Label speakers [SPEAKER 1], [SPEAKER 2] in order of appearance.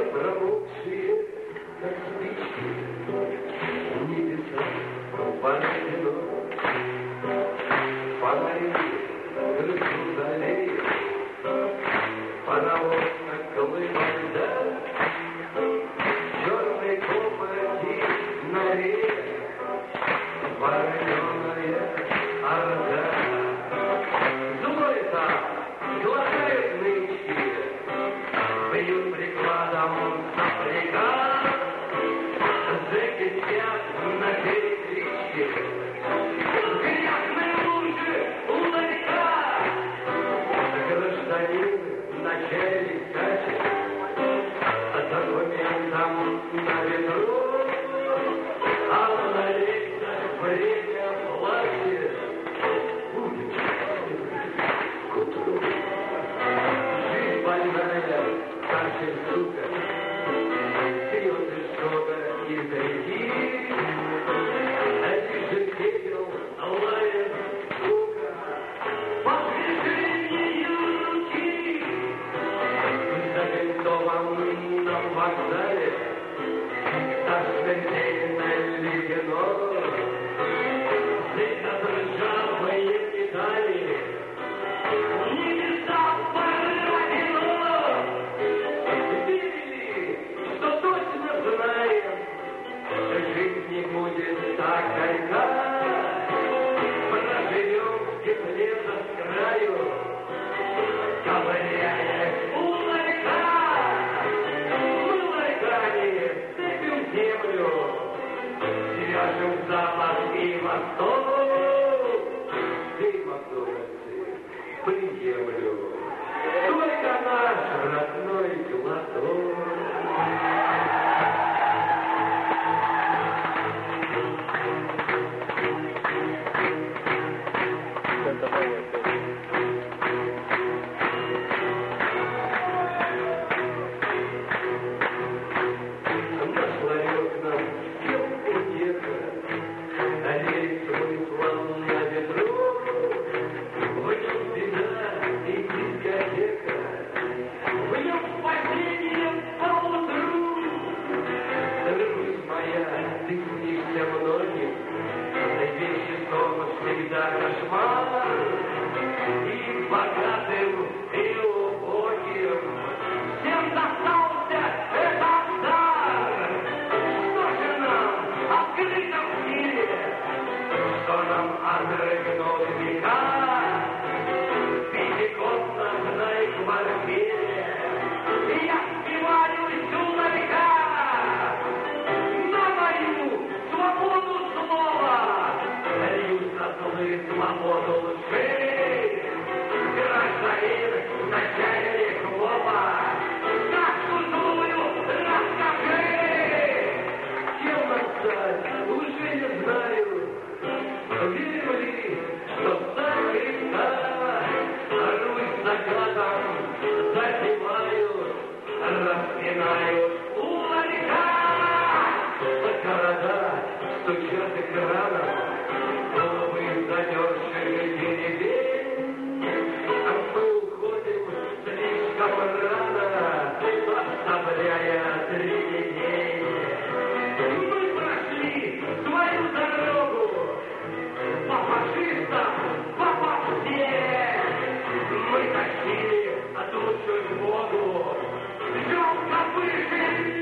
[SPEAKER 1] промокшие, как спички, небеса упали вино. Фонари грызут аллеи, паровоз на колымах льда, черный копоти на рее, вороненая орда. Злой там глотают нычки, бьют прикладом сопляка, зэки спят на перекличке. Начальник скачет, документом на ветру, а на лицах время плачет. Будет к утру. Жизнь больная, кашель, сука, пьет из шока из реки, один же пепел лает скука. По движению руки на вокзале смертельно ледяно, слегка ржавые медали, небеса поразило. Видели, что точно знаем, жизнь не будет так горька, проживем в тепле до краю, ковыряя у ларька. Землю, свяжем запад и восток, ты, Макдональдсы, приемлю только наш родной глоток. Мы тащили душу в воду, ждем копышек.